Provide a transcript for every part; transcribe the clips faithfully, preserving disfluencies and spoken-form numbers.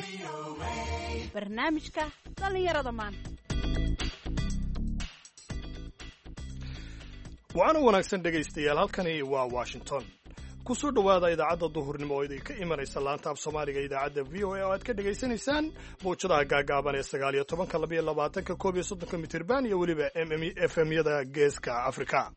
barnaamijka dhalinyarada maanta. waana wanaagsan dhegaystayaal, halkani waa Washington. ku soo dhawaada idaacadda duhurnimo oo idinka imanaysa laanta af Soomaaliga idaacadda V O A oo aad ka dhageysanaysaan mowjadaha gaagaaban ee sagaal iyo tobanka laba iyo labaatanka koob iyo soddonka mitirban iyo weliba F M-yada geeska Afrika.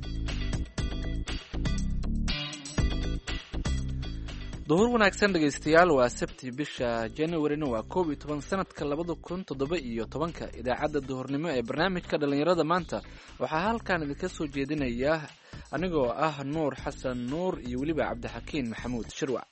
duhur wanaagsan dhegaystayaal, waa sabti bisha January-na waa koob iyo toban sanadka labada kun toddoba iyo tobanka. idaacadda duhurnimo ee barnaamijka dhalinyarada maanta waxaa halkan idinka soo jeedinaya anigoo ah Nuur Xasan Nuur iyo weliba Cabdixakiin Maxamuud Shirwac.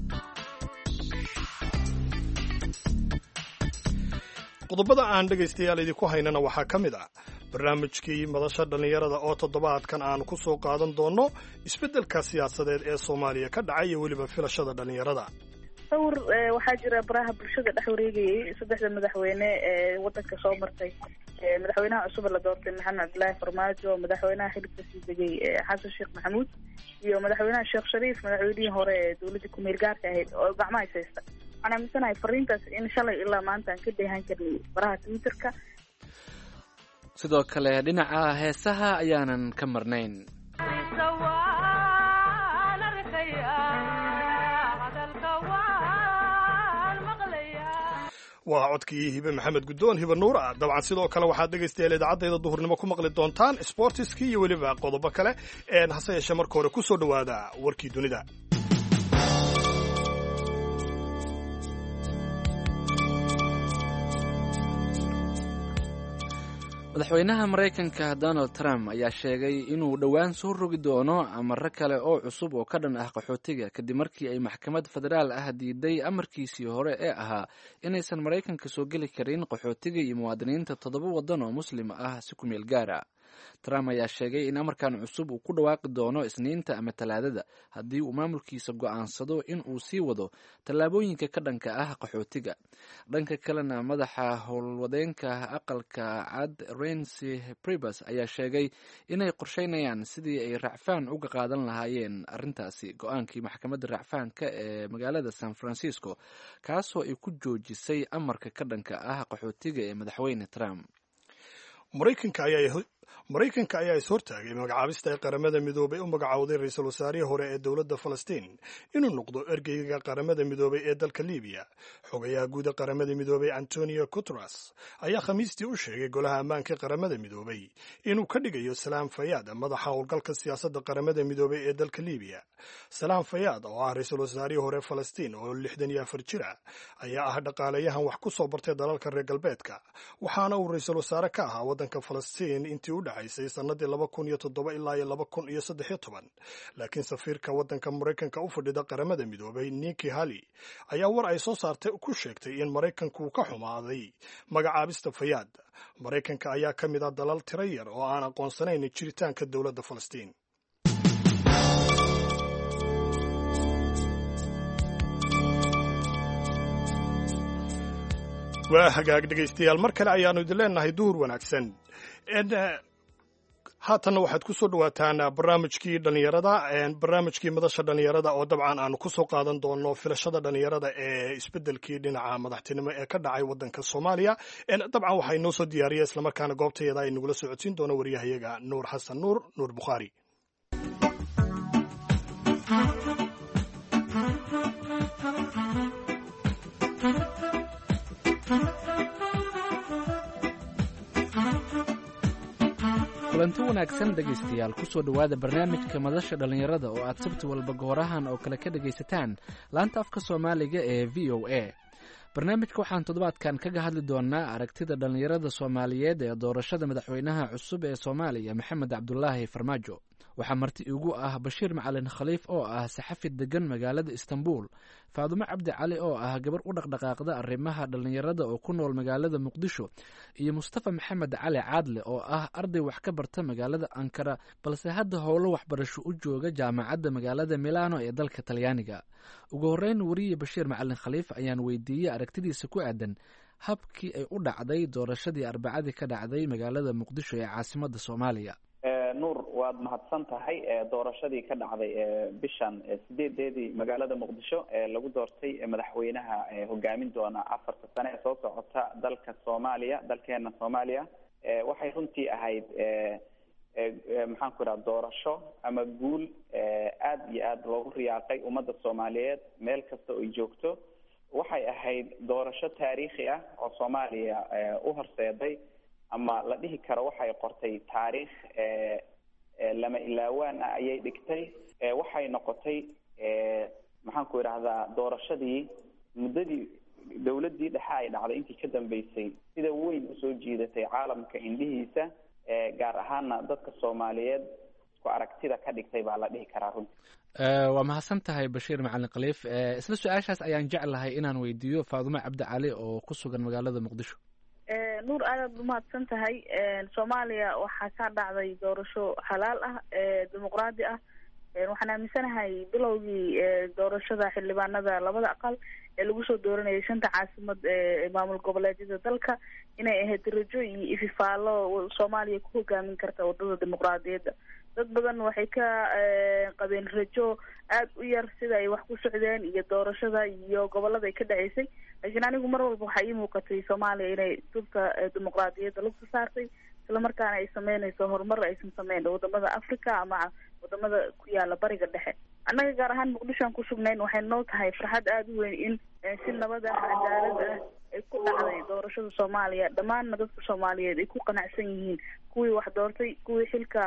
qodobada aan dhegaystayaal idinku haynana waxaa ka mid ah barnaamijkii madasha dhalinyarada oo toddobaadkan aan ku soo qaadan doono isbeddelka siyaasadeed ee Soomaaliya ka dhacay iyo weliba filashada dhalinyarada. sawir waxaa jira baraha bulshada dhex wareegayay saddexda madaxweyne ee wadanka soo martay. madaxweynaha cusub la doortay Maxamed Cabdullaahi Farmaajo, madaxweynaha xilka sii degay Xasan Sheekh Maxamuud, iyo madaxweynaha Sheekh Shariif, madaxweynihii hore ee dowladda ku meel gaarka ahayd oo gacmaha haysta. waxaan aaminsanahay fariintaas in shalay ilaa maanta aan ka dheehan karnay baraha Twitterka. sidoo kale dhinaca heesaha ayaanan ka marnayn. waa codkii Hibe Maxamed Guddoon Hibe Nuur ah. dabcan sidoo kale waxaad dhegaystayaal idaacaddeeda duhurnimo ku maqli doontaan sportiskii iyo weliba qodobo kale ee hase yeeshee marka hore ku soo dhawaada warkii dunida. madaxweynaha Mareykanka Donald Trump ayaa sheegay inuu dhowaan soo rogi doono amarro kale oo cusub oo ka dhan ah qaxootiga kadib markii ay maxkamad federaal ah diiday amarkiisii hore ee ahaa inaysan Mareykanka soo geli karin qaxootiga iyo muwaadiniinta toddoba waddan oo muslim ah si ku meel gaar ah. Trump ayaa sheegay in amarkan cusub uu ku dhawaaqi doono Isniinta ama Talaadada haddii uu maamulkiisa go'aansado in uu sii wado tallaabooyinka ka dhanka ah qaxootiga. dhanka kalena madaxa howlwadeenka aqalka cad Reince Priebus ayaa sheegay inay qorsheynayaan sidii ay racfaan uga qaadan lahaayeen arrintaasi go'aankii maxkamadda racfaanka ee magaalada San Francisco kaasoo ay ku joojisay amarka ka dhanka ah qaxootiga ee madaxweyne Trump. Mareykanka ayaa Mareykanka ayaa is hortaagay magacaabista ay qaramada midoobay u magacawday ra'iisul wasaarihii hore ee dowladda Falastiin inuu noqdo ergeyga qaramada midoobay ee dalka Liibiya. xogayaha guud ee qaramada midoobay Antonio Guterres ayaa Khamiistii u sheegay golaha ammaanka qaramada midoobay inuu ka dhigayo Salaam Fayaad madaxa howlgalka siyaasadda qaramada midoobay ee dalka Liibiya. Salaam Fayaad oo ah ra'iisul wasaarihii hore Falastiin oo lixdan iyo afar jir ah ayaa ah dhaqaalayahan wax ku soo bartay dalalka reer galbeedka, waxaana uu ra'iisul wasaare ka ahaa waddanka Falastiin intii u dhaxaysay sanadii laba kun iyo toddoba ilaa iyo laba kun iyo saddex iyo toban. laakiin safiirka waddanka Mareykanka u fadhida qaramada midoobay Nikki Haley ayaa war ay soo saartay ku sheegtay in Mareykanku ka xumaaday magacaabista Fayaad. Mareykanka ayaa ka mid ah dalal tiro yar oo aan aqoonsanayn jiritaanka dowladda Falastiin. waa hagaag dhegaystayaal, mar kale ayaanu idin leenahay duhur wanaagsan. haatanna waxaad ku soo dhawaataan barnaamijkii dhalinyarada barnaamijkii madasha dhalinyarada oo dabcan aanu ku soo qaadan doono filashada dhalinyarada ee isbeddelkii dhinaca madaxtinimo ee ka dhacay waddanka Soomaaliya. dabcan waxaa inoo soo diyaariyay islamarkaana goobtayada ay nagula socodsiin doono wariyahayaga Nuur Xasan Nuur Nuur Bukhaari. kulanti wanaagsan dhegaystayaal, ku soo dhawaada barnaamijka madasha dhalinyarada oo aad sabti walba goorahan oo kale ka dhagaysataan laanta afka Soomaaliga ee V O A. barnaamijka waxaan toddobaadkan kaga hadli doonaa aragtida dhalinyarada Soomaaliyeed ee doorashada madaxweynaha cusub ee Soomaaliya Maxamed Cabdullaahi Farmaajo. waxaa marti igu ah Bashiir Macalin Khaliif oo ah saxafi degan magaalada Istanbul, Faadumo Cabdi Cali oo ah gabar u dhaqdhaqaaqda arrimaha dhalinyarada oo ku nool magaalada Muqdisho, iyo Mustafa Maxamed Cali Caadle oo ah arday wax ka barta magaalada Ankara balse hadda howlo waxbarasho u jooga jaamacadda magaalada Milano ee dalka Talyaaniga. ugu horreyn wariye Bashiir Macalin Khaliif ayaan weydiiyey aragtidiisa ku aadan habkii ay u dhacday doorashadii Arbacadii ka dhacday magaalada Muqdisho ee caasimadda Soomaaliya. nuur waad mahadsan tahay doorashadii ka dhacday bishan sideedeedii magaalada muqdisho ee lagu doortay madaxweynaha hogaamin doona afarta sane ee soo socota dalka soomaaliya dalkeena soomaaliya waxay runtii ahayd maxaan ku idhaha doorasho ama guul aada iyo aada loogu riyaaqay ummadda soomaaliyeed meel kasta oo ay joogto waxay ahayd doorasho taariikhi ah oo soomaaliya u horseeday ama la dhihi karo waxay qortay taariikh lama ilaawaan ah ayay dhigtay waxay noqotay maxaan ku idhahdaa doorashadii muddadii dawladdii dhexe ay dhacday intii ka dambeysay sida weyn usoo jiidatay caalamka indhihiisa gaar ahaana dadka soomaaliyeed isku aragtida ka dhigtay baa la dhihi karaa runtii waa mahadsan tahay bashiir macalin khaliif isla su-aashaas ayaan jeclahay inaan weydiiyo faadumo cabdi cali oo ku sugan magaalada muqdisho nuur aadaad umahadsan tahay soomaaliya waxaa ka dhacday doorasho xalaal ah dimuqraadi ah waxaan aaminsanahay bilowgii doorashada xildhibaanada labada aqal ee lagu soo dooranayay shanta caasimad ee maamul goboleedyada dalka inay ahayd rajo iyo ififaalo soomaaliya ku hogaamin karta wadada dimuqraadiyadda dad badan waxay ka qabeen rajo aada u yar sida ay wax ku socdeen iyo doorashada iyo gobolada ay ka dhaceysay laakiin anigu mar walba waxaa ii muuqatay soomaaliya inay dubka dimuqraadiyadda lugta saartay islamarkaana ay sameynayso horumar aysan sameyn wadamada africa ama wadamada ku yaala bariga dhexe annaga gaar ahaan muqdishoan ku sugnayn waxay noo tahay farxad aada u weyn in si nabad ah cadaalad ah ay ku dhacday doorashada soomaaliya dhammaanna dadka soomaaliyeed ay ku qanacsan yihiin kuwii wax doortay kuwii xilka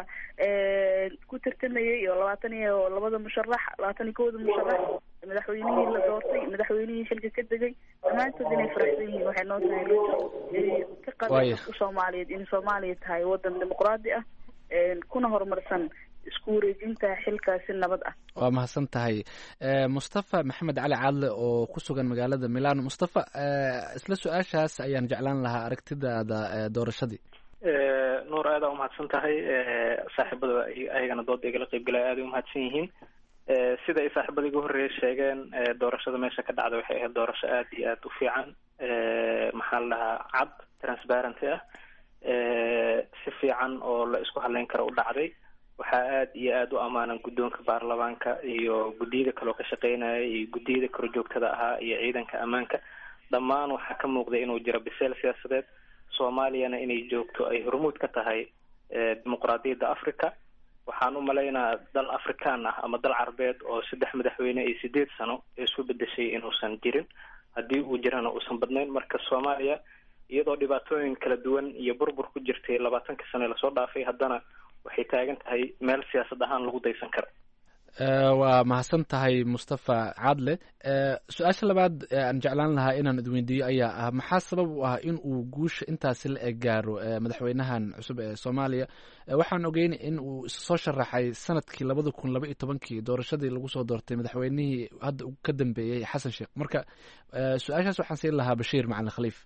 ku tartamayay oo labaatan iyo labada musharax labaatan iyo kowda musharax madaxweynihii la doortay madaxweynihii xilka ka degay dhammaantood inay faraxsan yihiin waxay noo tahay rajo ka qaban dadka soomaaliyeed in soomaaliya tahay wadan dimuqraadi ah kuna horumarsan isku wareejinta xilkaasi nabad ah waa mahadsan tahay mustafa maxamed cali caadle oo ku sugan magaalada milano mustafa isla su-aashaas ayaan jeclaan lahaa aragtidaada doorashadii nuur aada umahadsan tahay saaxiibada ayagana dooda igala qeybgalaya aada umahadsan yihiin sida ay saaxiibada iga horreeya sheegeen doorashada meesha ka dhacda waxay ahayd doorasho aada iyo aada u fiican maxaa la dhahaa cad transparency ah si fiican oo la isku haleyn karo u dhacday waxaa aada iyo aada u amaanan guddoonka baarlamaanka iyo guddiyada kaloo ka shaqeynaya iyo guddiyada korjoogtada ahaa iyo ciidanka ammaanka dhammaan waxaa ka muuqday inuu jiro biseel siyaasadeed soomaaliyana inay joogto ay hormuud ka tahay dimuqraadiyadda africa waxaan u malaynaa dal afrikaan ah ama dal carbeed oo saddex madaxweyne iyo sideed sano isu bedeshay inuusan jirin haddii uu jirana uusan badnayn marka soomaaliya iyadoo dhibaatooyin kala duwan iyo burbur ku jirtay labaatankii sane lasoo dhaafay haddana waxay taagan tahay meel siyaasad ahaan lagu daysan karo waa mahadsan tahay mustafa cadle su-aasha labaad aan jeclaan lahaa inaan idweydiiyo ayaa ah maxaa sabab u ah in uu guusha intaasi la eg gaaro madaxweynahan cusub ee soomaaliya waxaan ogeyn in uu soo sharaxay sanadkii labada kun laba iyo tobankii doorashadii lagu soo doortay madaxweynihii hadda ka dambeeyey xasan sheekh marka su-aashaas waxaan siin lahaa bashiir macalin khaliif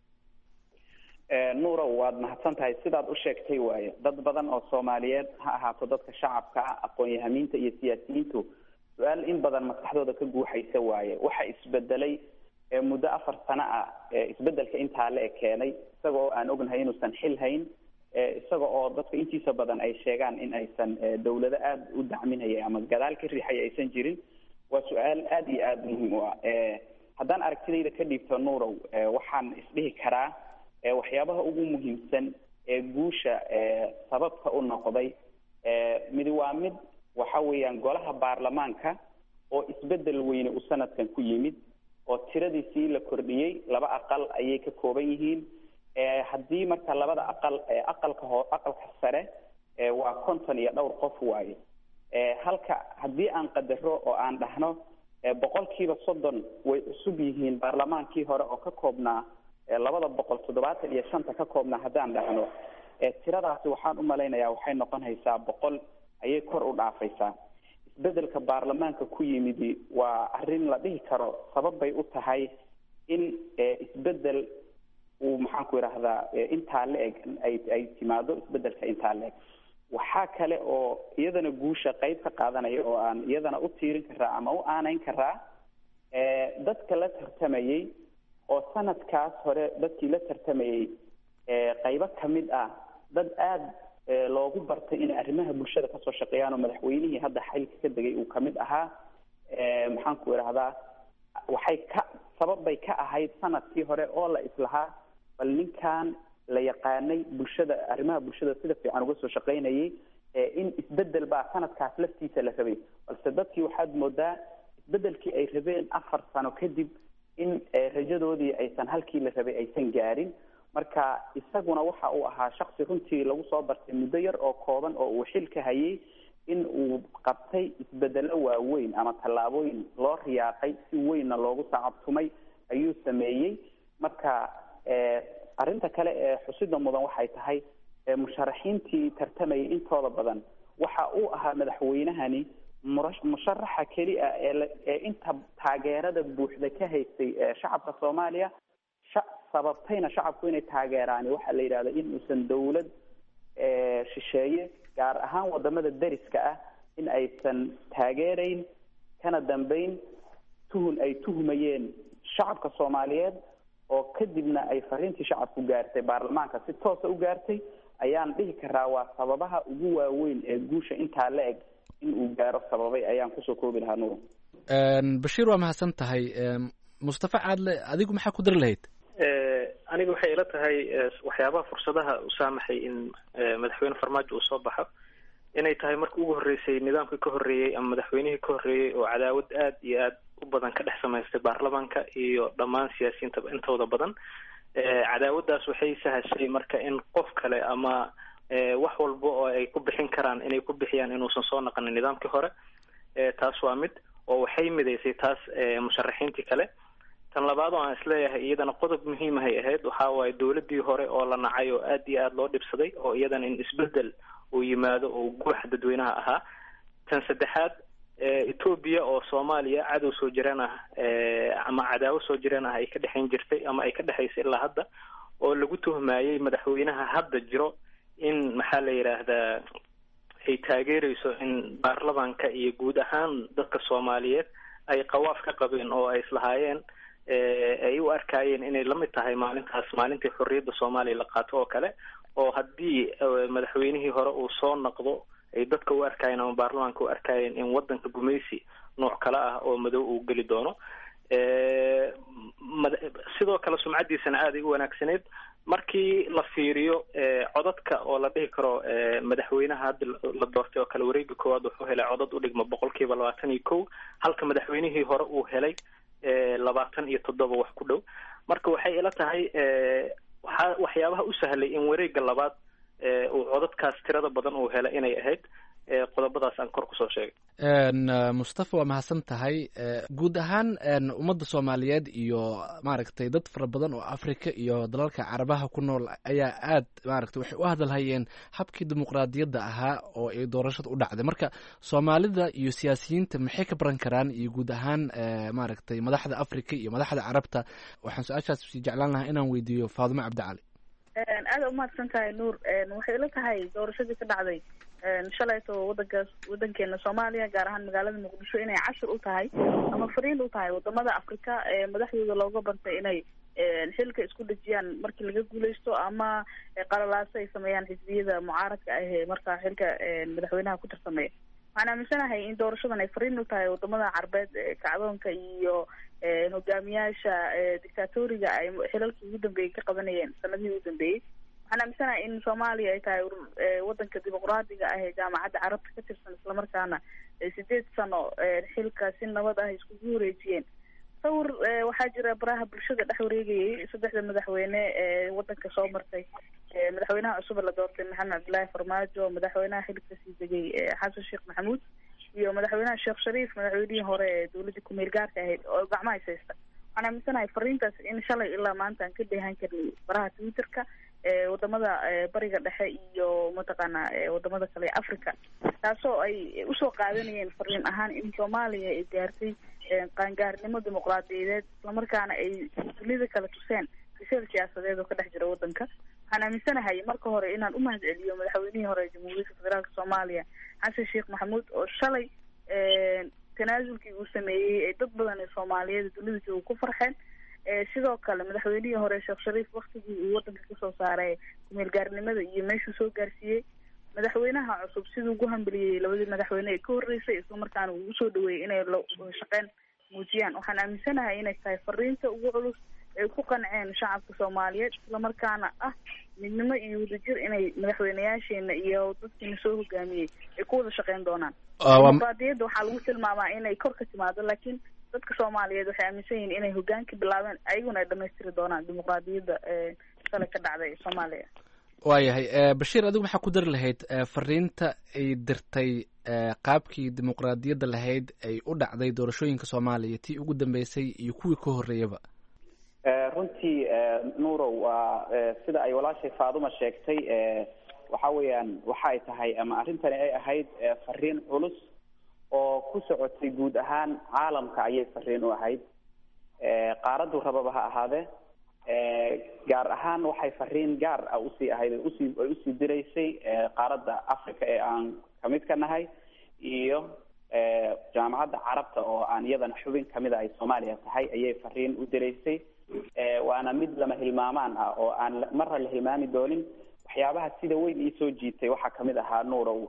nuurow waad mahadsan tahay sidaad u sheegtay waaye dad badan oo soomaaliyeed ha ahaato dadka shacabka ah aqoon-yahamiinta iyo siyaasiyiintu su-aal in badan maskaxdooda ka guuxaysa waaye waxa isbedelay muddo afar sano ah isbedelka intaa la eg keenay isaga oo aan ognahay inuusan xil hayn isaga oo dadka intiisa badan ay sheegaan in aysan dawlado aada u dacminaya ama gadaal ka riixaya aysan jirin waa su-aal aada iyo aada muhiim u ah haddaan aragtidayda ka dhiibto nuurow waxaan isdhihi karaa waxyaabaha ugu muhiimsan ee guusha sababta u noqday mid waa mid waxa weeyaan golaha baarlamaanka oo isbedel weyne uu sanadkan ku yimid oo tiradiisii la kordhiyey laba aqal ayay ka kooban yihiin haddii marka labada aqal aqalka ho aqalka sare waa konton iyo dhowr qof waaye halka haddii aan qadaro oo aan dhahno boqolkiiba soddon way cusub yihiin baarlamaankii hore oo ka koobnaa labada boqol toddobaatan iyo shanta ka koobnaa haddaan dhahno tiradaasi waxaan u malaynayaa waxay noqon haysaa boqol ayay kor u dhaafaysaa isbedelka baarlamaanka ku yimidi waa arrin la dhihi karo sabab bay u tahay in isbedel uu maxaan ku idhaahdaa intaa la eg ay ay timaado isbedelka intaa la eg waxaa kale oo iyadana guusha qayb ka qaadanaya oo aan iyadana u tiirin karaa ama u aanayn karaa dadka la tartamayey oo sanadkaas hore dadkii la tartamayey qaybo kamid ah dad aada loogu bartay inay arrimaha bulshada kasoo shaqeeyaan oo madaxweynihii hadda xilka ka degay uu kamid ahaa maxaan ku idhahdaa waxay ka sabab bay ka ahayd sanadkii hore oo la islahaa bal ninkan la yaqaanay bulshada arrimaha bulshada sida fiican uga soo shaqaynayay in isbedel baa sanadkaas laftiisa la rabay balse dadkii waxaad moodaa isbedelkii ay rabeen afar sano kadib in rajadoodii aysan halkii la rabay aysan gaarin marka isaguna waxa uu ahaa shaksi runtii lagu soo bartay muddo yar oo kooban oo uu xil ka hayay in uu qabtay isbedelo waaweyn ama tallaabooyin loo riyaaqay si weynna loogu sacabtumay ayuu sameeyey marka arrinta kale ee xusida mudan waxay tahay musharaxiintii tartamayay intooda badan waxa uu ahaa madaxweynahani musharaxa keli ah ee inta taageerada buuxda ka haystay shacabka soomaaliya sababtayna shacabku inay taageeraan waxaa la yidhahda in uusan dawlad shisheeye gaar ahaan wadamada dariska ah in aysan taageerayn kana dambeyn tuhun ay tuhumayeen shacabka soomaaliyeed oo kadibna ay fariintii shacabku gaartay baarlamaanka si toosa u gaartay ayaan dhihi karaa waa sababaha ugu waaweyn ee guusha intaa la eg in uu gaaro sababay ayaan kusoo koobi lahaa nuur bashiir waa mahadsan tahay mustafa caadle adigu maxaa ku dari lahayd aniga waxay ila tahay waxyaabaha fursadaha u saamaxay in madaxweyne farmaajo uu soo baxo inay tahay markii ugu horreysay nidaamkii ka horreeyey ama madaxweynihii ka horreeyey oo cadaawad aad iyo aad u badan ka dhex samaystay baarlamaanka iyo dhammaan siyaasiyiinta intooda badan cadaawadaas waxay sahashay marka in qof kale ama wax walba oo ay ku bixin karaan inay ku bixiyaan inuusan soo naqanin nidaamkii hore taas waa mid oo waxay midaysay taas musharaxiintii kale tan labaad oo aan isleeyahay iyadana qodob muhiimahay ahayd waxaa waaye dawladdii hore oo la nacay oo aad iyo aad loo dhibsaday oo iyadana in isbedel uu yimaado oo guuxa dadweynaha ahaa tan saddexaad etoobiya oo soomaaliya cadow soo jireen ah ama cadaawo soo jireen ah ay ka dhexayn jirtay ama ay ka dhexaysay ilaa hadda oo lagu tuhmaayey madaxweynaha hadda jiro in maxaa la yidhaahdaa ay taageerayso in baarlamaanka iyo guud ahaan dadka soomaaliyeed ay qawaaf ka qabeen oo ay islahaayeen ay u arkaayeen inay lamid tahay maalintaas maalintii xorriyadda soomaaliya la qaato oo kale oo haddii madaxweynihii hore uu soo noqdo ay dadka u arkaayeen ama baarlamaanka u arkaayeen in waddanka gumaysi nooc kale ah oo madow uu geli doono sidoo kale sumcaddiisana aad ay u wanaagsaneyd markii la fiiriyo codadka oo la dhihi karo madaxweynaha hadda la doortay oo kale wareega koowaad wuxuu helay codad u dhigma boqolkiiba labaatan iyo kow halka madaxweynihii hore uu helay labaatan iyo toddoba wax ku dhow marka waxay ila tahay waxaa waxyaabaha u sahlay in wareega labaad uu codadkaas tirada badan uu helay inay ahayd qodobadaas aan kor kusoo sheegay mustafa waa mahadsan tahay guud ahaan ummadda soomaaliyeed iyo maaragtay dad fara badan oo africa iyo dalalka carabaha ku nool ayaa aad maaragtay waxay u hadalhayeen habkii dimuqraadiyadda ahaa oo ay doorashada u dhacday marka soomaalida iyo siyaasiyiinta maxay ka baran karaan iyo guud ahaan maaragtay madaxda africa iyo madaxda carabta waxaan su-aashaas sii jeclaan lahaa inaan weydiiyo faadumo cabdicali aada umahadsan tahay nuur waxay ila tahay doorashadii ka dhacday shalayto wadankaas wadankeena soomaaliya gaar ahaan magaalada muqdisho inay cashir u tahay ama fariin u tahay wadamada africa ee madaxdooda looga bartay inay xilka isku dhejiyaan markii laga guuleysto ama qalalaaso ay sameeyaan xisbiyada mucaaradka ah ee markaa xilka madaxweynaha ku tartamaya waxaan aaminsanahay in doorashadan ay fariin u tahay wadamada carbeed kacdoonka iyo hogaamiyaasha dictatoriga ay xilalkii ugu dambeeyey ka qabanayeen sanadihii ugu dambeeyey waxaan aaminsanahay in soomaaliya ay tahay wadanka dimuqraadiga ah ee jaamacadda carabta ka tirsan islamarkaana sideed sano xilka si nabad ah iskugu wareejiyeen sawir waxaa jira baraha bulshada dhex wareegayay saddexda madaxweyne ee wadanka soo martay madaxweynaha cusub la doortay maxamed cabdillaahi farmaajo madaxweynaha xilka sii degay xasan sheekh maxamuud iyo madaxweynaha sheekh shariif madaxweynihii hore ee dawladda ku-meel gaarka ahayd oo gacmaha is haysta waxaan aaminsanahay fariintaas in shalay ilaa maanta aan ka dheehan karnay baraha twitterka wadamada bariga dhexe iyo mataqaana wadamada kale ee africa taasoo ay usoo qaadanayeen fariin ahaan in soomaaliya ay gaartay qaangaarnimo dimuqraadiyadeed islamarkaana ay dunida kala tuseen biseel siyaasadeed oo ka dhex jira wadanka waxaan aaminsanahay marka hore inaan u mahad celiyo madaxweynihii hore ee jamhuuriyadda federaalka soomaaliya xasan sheekh maxamuud oo shalay tanaasulkii uu sameeyey ee dad badan ee soomaaliyeed dunida jooga ku farxeen sidoo kale madaxweynihii hore sheekh shariif waktigii uu wadanka kasoo saaray kumeel gaarnimada iyo meeshuu soo gaarsiiyey madaxweynaha cusub siduu ugu hambaliyey labadii madaxweyne ee ka horreysay isla markaana uu usoo dhaweeyey inay la shaqeyn muujiyaan. waxaan aaminsanahay inay tahay fariinta ugu culus ay ku qanceen shacabka soomaaliyeed, isla markaana ah midnimo iyo wadajir inay madaxweyneyaasheena iyo dadkiina soo hogaamiyey ay ku wada shaqeyn doonaan. dimuqraadiyadda waxaa lagu tilmaamaa inay kor ka timaado, laakiin dadka soomaaliyeed waxay aaminsan yihiin inay hogaanka bilaabeen ayaguna ay dhamaystiri doonaan dimuqraadiyadda sale ka dhacday soomaaliya. waayahay bashiir, adigu maxaa ku dari lahayd fariinta ay dirtay qaabkii dimuqraadiyadda lahayd ay u dhacday doorashooyinka soomaaliya, tii ugu dambeysay iyo kuwii ka horreeyaba? runtii nuurow waa sida ay walaashay faaduma sheegtay, waxa weeyaan waxa ay tahay ama arrintani ay ahayd fariin culus oo ku socotay guud ahaan caalamka ayay fariin u ahayd, qaaradu rababa ha ahaadee. gaar ahaan waxay fariin gaar ah usii ahayd usii ay usii diraysay qaaradda Africa ee aan kamid ka nahay iyo jaamacadda carabta oo aan iyadana xubin kamid ah ay Soomaaliya tahay ayay fariin u diraysay. waana mid lama hilmaamaan ah oo aan marra la hilmaami doonin. waxyaabaha sida weyn ii soo jiitay waxaa kamid ahaa nuurow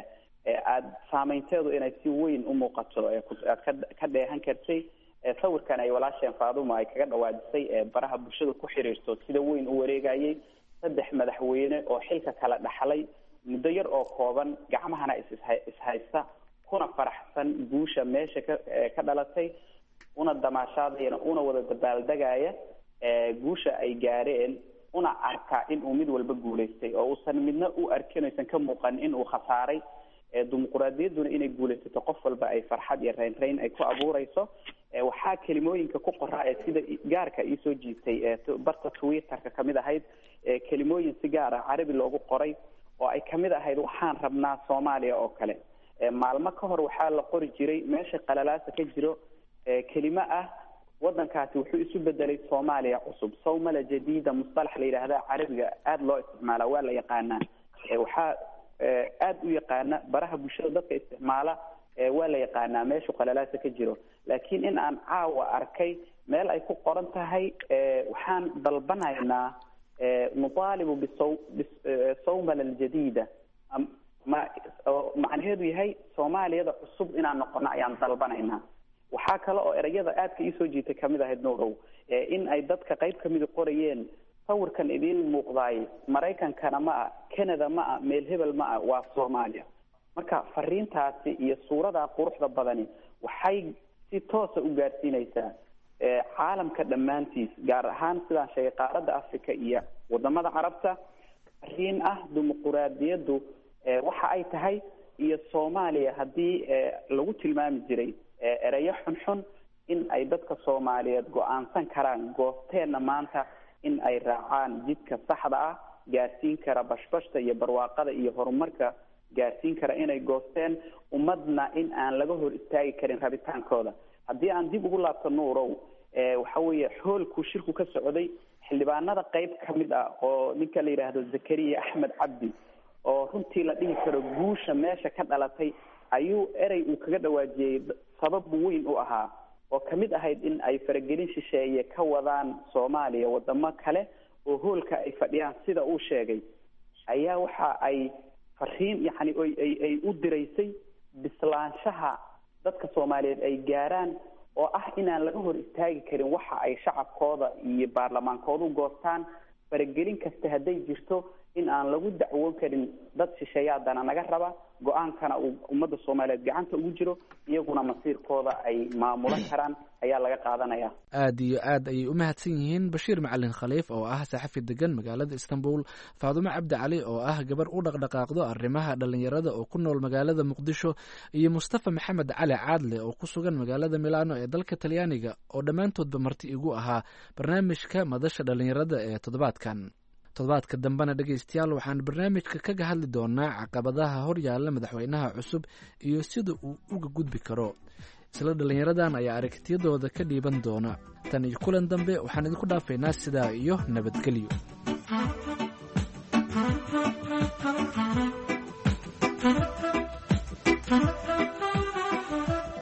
aad saameynteedu inay si weyn u muuqato aad ka dheehan kartay sawirkan ay walaasheen faaduma ay kaga dhawaajisay baraha bulshada ku xiriirto sida weyn u wareegayay saddex madaxweyne oo xilka kala dhaxlay muddo yar oo kooban, gacmahana ishaysta, kuna faraxsan guusha meesha ka ka dhalatay, una damaashaadayna una wada dabaaldegaya guusha ay gaareen, una arka in uu mid walba guulaystay oo uusan midna u arkin aysan ka muuqan in uu khasaaray. dimuqraadiyadduna inay guulaysato qof walba ay farxad iyo reynreyn ay ku abuurayso. waxaa kelimooyinka ku qoraa ee sida gaarka ii soo jiitay barta Twitterka kamid ahayd kelimooyin si gaar ah carabi loogu qoray oo ay kamid ahayd waxaan rabnaa Soomaaliya oo kale. maalmo ka hor waxaa la qori jiray meesha qalalaasa ka jiro kelimo ah wadankaasi wuxuu isu bedelay Soomaaliya cusub, Soomaaliya jadiida, mustalax la yiraahdo carabiga aad loo isticmaala, waa la yaqaanaa. waxaa aad u yaqaana baraha bulshada dadka isticmaala, waa la yaqaanaa meesha qalalaasa ka jiro. laakiin in aan caawa arkay meel ay ku qoran tahay waxaan dalbanaynaa nuطaalibu bisawmala aljadiida, ma macnaheedu yahay Soomaaliyada cusub inaan noqono ayaan dalbanaynaa. waxaa kale oo erayada aadka ii soo jiitay kamid ahayd nuurow in ay dadka qayb kamida qorayeen sawirkan idiin muuqdaay Maraykankana ma ah, Canada ma ah, meel hebel ma ah, waa Soomaaliya. marka fariintaasi iyo suurada quruxda badani waxay si toos ah u gaarsiinaysaa caalamka dhammaantiis, gaar ahaan sidaan sheegay qaaradda Afrika iyo wadamada Carabta. fariin ah dimuqraadiyaddu waxa ay tahay iyo Soomaaliya haddii lagu tilmaami jiray erayo xunxun in ay dadka Soomaaliyeed go'aansan karaan goobteena maanta in ay raacaan jidka saxda ah, gaarsiin kara bashbashta iyo barwaaqada iyo horumarka, gaarsiin kara inay goosteen ummadna in aan laga hor istaagi karin rabitaankooda. haddii aan dib ugu laabto nuurow waxa weeye xoolku shirku ka socday, xildhibaanada qayb kamid ah oo ninka la yiraahdo Zakariya Axmed Cabdi oo runtii la dhihi karo guusha meesha ka dhalatay ayuu erey uu kaga dhawaajiyey sabab weyn u ahaa oo kamid ahayd in ay faragelin shisheeye ka wadaan Soomaaliya wadamo kale oo hoolka ay fadhiyaan. sida uu sheegay ayaa waxa ay fariin yani ay ay u diraysay bislaanshaha dadka Soomaaliyeed ay gaaraan oo ah inaan laga hor istaagi karin waxa ay shacabkooda iyo baarlamaankoodu goostaan. faragelin kasta hadday jirto in aan lagu dacwoon karin dad shisheeyaadana naga raba, go-aankana uu ummadda Soomaaliyeed gacanta ugu jiro, iyaguna masiirkooda ay maamulan karaan ayaa laga qaadanaya. aad iyo aad ayay u mahadsan yihiin Bashiir Macalin Khaliif oo ah saxafi degan magaalada Istanbul, Faadumo Cabdi Cali oo ah gabar u dhaqdhaqaaqdo arrimaha dhalinyarada oo ku nool magaalada Muqdisho, iyo Mustafa Maxamed Cali Caadle oo ku sugan magaalada Milano ee dalka Talyaaniga oo dhammaantoodba marti igu ahaa barnaamijka madasha dhalinyarada ee toddobaadkan. toddobaadka dambena dhegaystayaal waxaan barnaamijka kaga hadli doonaa caqabadaha hor yaalla madaxweynaha cusub iyo sida uu uga gudbi karo. isla dhallinyaradan ayaa aragtiyadooda ka dhiiban doona. tan iyo kulan dambe waxaan idinku dhaafaynaa sidaa iyo nabadgelyo.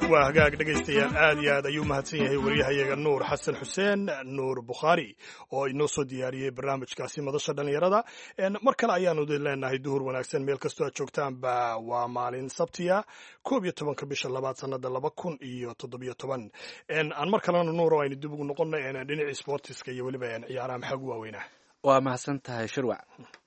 waa hagaag dhegaystayaal aad iyo aad ayuu mahadsan yahay wariyahayaga nuur xasan xuseen nuur bukhaari oo inoo soo diyaariyey barnaamijkaasi madasha dhallinyarada mar kale ayaanu idin leenahay duhur wanaagsan meel kastoo aad joogtaanba waa maalin sabtiya koob iyo tobanka bisha labaad sanada laba kun iyo toddobiyo toban aan mar kalena nuuro aynu dib ugu noqona dhinacii sportiska iyo weliba ciyaaraha maxaa ugu waaweynaa waa mahadsan tahay shirwac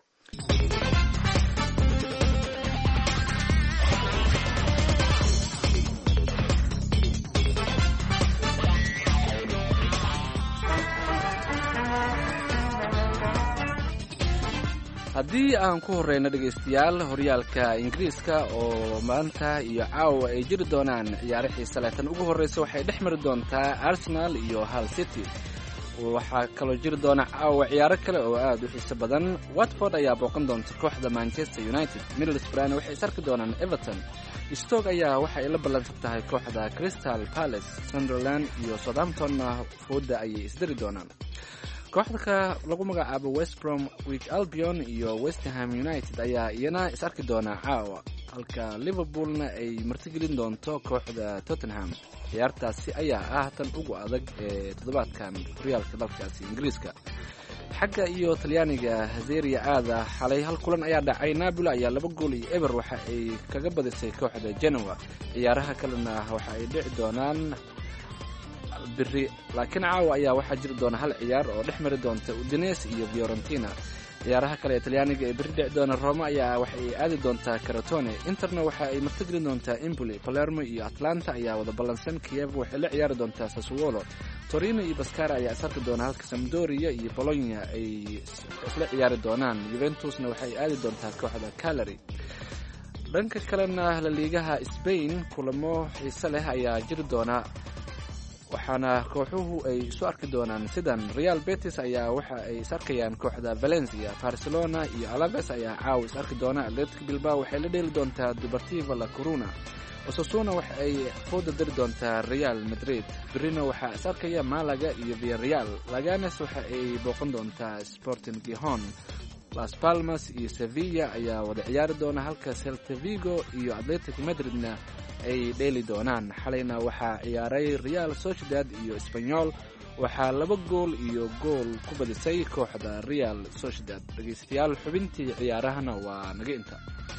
haddii aan ku horreyno dhegaystayaal horyaalka ingiriiska oo maanta iyo caawa ay jiri doonaan ciyaaro xiise leh tan ugu horreysa waxay dhex mari doontaa arsenal iyo hull city waxaa kaloo jiri doona caawa ciyaaro kale oo aad u xiiso badan watford ayaa booqan doonta kooxda manchester united middlesbrough waxay isarki doonaan everton stoke ayaa waxa ay la ballansan tahay kooxda crystal palace sunderland iyo southamptonna fooda ayay isdari doonaan kooxda lagu magacaabo west bromwich albion iyo westham united ayaa iyana is arki doona caawa halka liverpoolna ay martigelin doonto kooxda tottenham ciyaartaasi ayaa ah tan ugu adag ee toddobaadkan horyaalka dalkaasi ingiriiska xagga iyo talyaaniga hazeria aada xalay hal kulan ayaa dhacay napoli ayaa laba gool iyo eber waxa ay kaga badisay kooxda genoa ciyaaraha kalena waxa ay dhici doonaan biri laakiin caawa ayaa waxaa jiri doona hal ciyaar oo dhex mari doonta udines iyo fiorentina ciyaaraha kale ee talyaaniga ee biri dhici doona roma ayaa waxa ay aadi doontaa karatone interna waxa ay martigelin doontaa impoli palermo iyo atlanta ayaa wada ballansan kiev waxay la ciyaari doontaa sassuolo torino iyo baskara ayaa isarki doona halka sampdoria iyo bologna ay isla ciyaari doonaan juventusna waxay aadi doontaa kooxda calary dhanka kalena laliigaha spain kulamo xiise leh ayaa jiri doona waxaana kooxuhu ay isu arki doonaan sidan real betis ayaa waxa ay is arkayaan kooxda valencia barcelona iyo alaves ayaa caawa is arki doona atletic bilbao waxay la dheeli doontaa deportiva la coruna osasuna waxa ay fooda dari doontaa real madrid berino waxaa is arkaya malaga iyo villareal laganes waxa ay booqan doontaa sporting gihon las palmas iyo sevilla ayaa wada ciyaari doona halka celta vigo iyo atletic madridna ay dheeli doonaan xalayna waxaa ciyaaray real sociedad iyo espanyol waxaa laba gool iyo gool ku badisay kooxda real sociedad dhegaystayaal xubintii ciyaarahana waa naga inta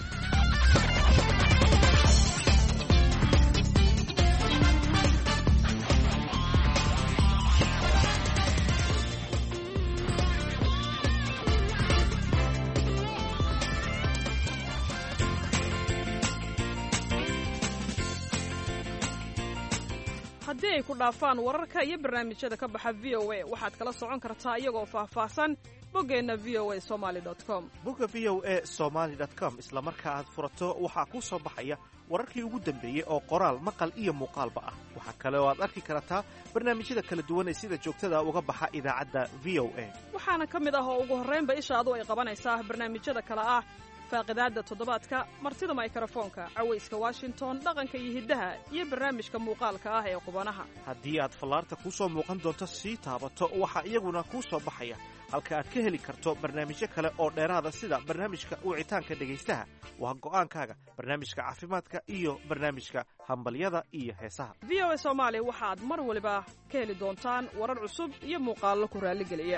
haddii ay ku dhaafaan wararka iyo barnaamijyada ka baxa v o a waxaad kala socon kartaa iyagoo faahfaahsan boggeenna v o a somaali com bogga v o a somaali com isla marka aad furato waxaa kuu soo baxaya wararkii ugu dambeeyey oo qoraal maqal iyo muuqaalba ah waxaa kale oo aad arki kartaa barnaamijyada kala duwan ee sida joogtada uga baxa idaacadda v o a waxaana ka mid ah oo ugu horraynba ishaadu ay qabanaysaa barnaamijyada kale ah faaqidaadda toddobaadka martida mikrofoonka cawayska washington dhaqanka iyo hiddaha iyo barnaamijka muuqaalka ah ee qubanaha haddii aad fallaarta kuu soo muuqan doonto sii taabato waxaa iyaguna kuu soo baxaya halka aad ka heli karto barnaamijyo kale oo dheeraada sida barnaamijka wicitaanka dhegaystaha waa go'aankaaga barnaamijka caafimaadka iyo barnaamijka hambalyada iyo heesaha v o a soomaali waxaad mar waliba ka heli doontaan warar cusub iyo muuqaallo ku raalligeliya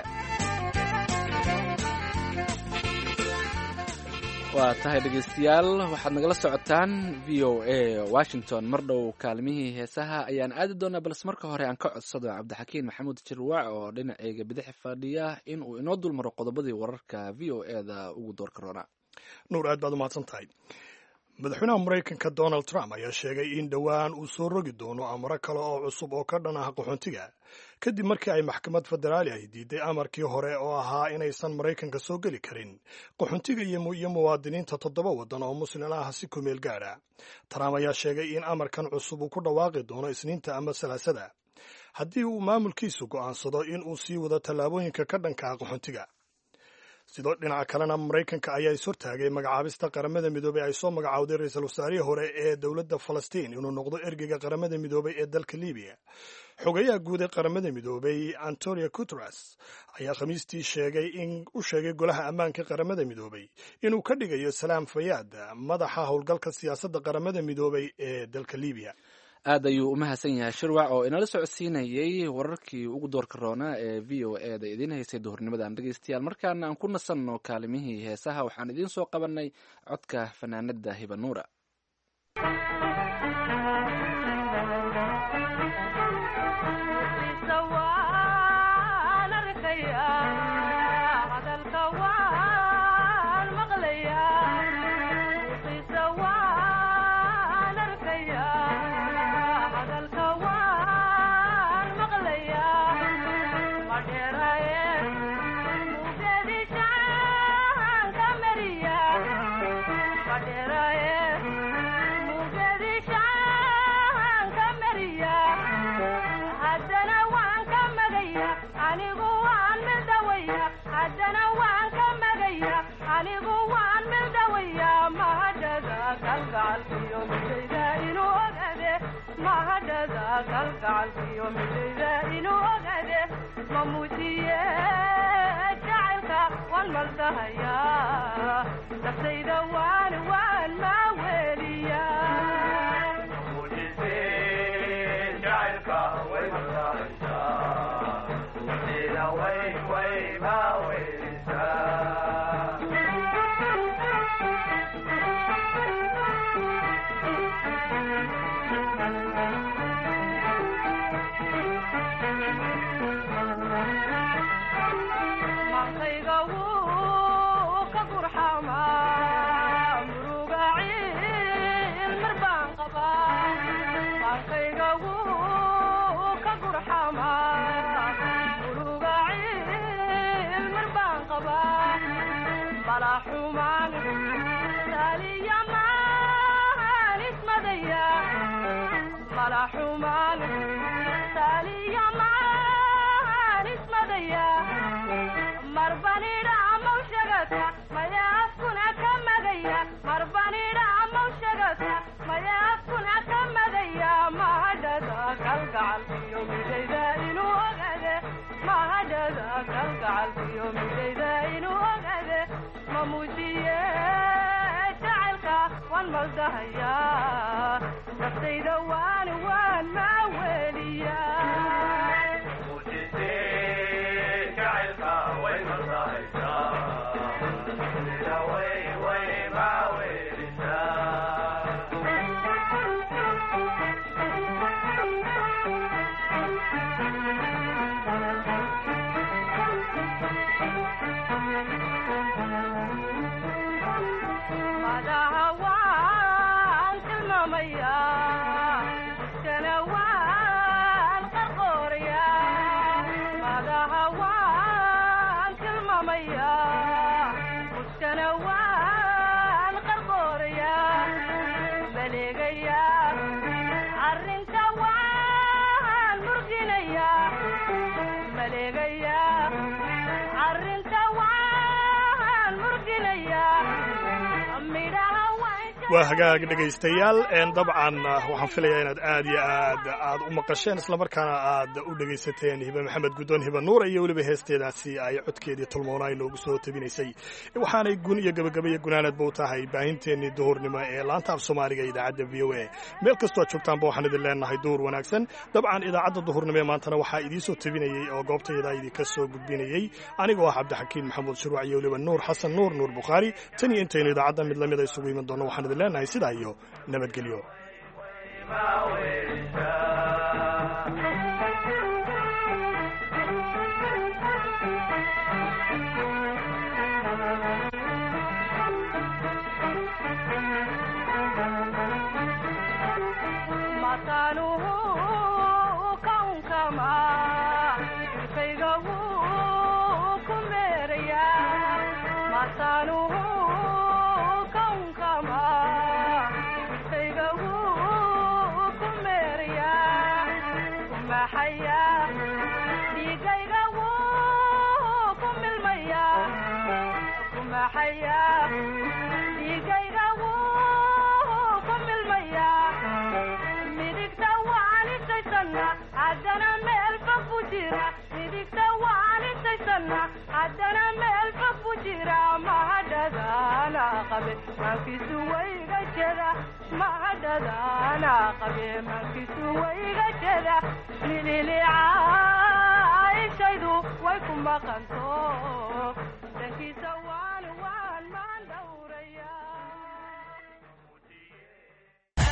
waa tahay dhegaystayaal waxaad nagala socotaan v o a washington mar dhow kaalmihii heesaha ayaan aadi doonaa balse marka hore aan ka codsado cabdixakiin maxamuud jirwaac oo dhinacayga bidix fadhiya in uu inoo dulmaro qodobadii wararka v o e da ugu doorka roona nuur aad baad u mahadsan tahay madaxweynaha maraykanka donald trump ayaa sheegay in dhowaan uu soo rogi doono amaro kale oo cusub oo ka dhan ah qaxoontiga kadib markii ay maxkamad federaali ay diiday amarkii hore oo ahaa inaysan maraykanka soo geli karin qaxoontiga iyo muwaadiniinta toddoba waddan oo muslin ah si ku meel gaadha trump ayaa sheegay in amarkan cusub uu ku dhawaaqi doono isniinta ama salaasada haddii uu maamulkiisu go'aansado in uu sii wado tallaabooyinka ka dhanka ah qaxoontiga sidoo dhinaca kalena maraykanka ayaa is hortaagay magacaabista qaramada midoobey ay soo magacowday ra-iisul wasaarihii hore ee dowladda falastiin inuu noqdo ergeyga qaramada midoobey ee dalka libiya xogayaha guud ee qaramada midoobey antonio guteres ayaa khamiistii sheegay in u sheegay golaha ammaanka qaramada midoobey inuu ka dhigayo salaam fayaad madaxa howlgalka siyaasadda qaramada midoobey ee dalka libiya aad ayuu u mahadsan yahay shirwac oo inala socodsiinayay wararkii ugu doorka roonaa ee v o e da idiin haysay duhurnimadan dhegeystayaal markaana aan ku nasanno kaalimihii heesaha waxaan idiin soo qabanay codka fanaanada hibanuura. waa hagaag dhegaystayaal dabcan waxaan filayaa inaad aad iyo aad aad u maqasheen islamarkaana aad u dhegaysateen hibe maxamed guddoon hiba nuura iyo weliba heesteedaasi ay codkeedii tulmoona inoogu soo tabinaysay waxaanay gun iyo gabagabaiyo gunaanadba u tahay baahinteennii duhurnimo ee laanta af soomaaliga ee idaacadda v o a meel kastoo aad joogtaanba waxaan idin leenahay duhur wanaagsan. dabcan idaacadda duhurnimo ee maantana waxaa idiin soo tabinayey oo goobtayda idinka soo gudbinayey anigoo ah cabdixakiin maxamuud shirwac iyo weliba nuur xasan nuur nuur bukhaari tan iyo intaynu idaacadda mid lamida isugu iman doonno waxaan idin leenahay sidaa iyo nabadgelyo. mahadadana qabeemarkiisu wayga jeda lililicaayshaydu way ku maqanto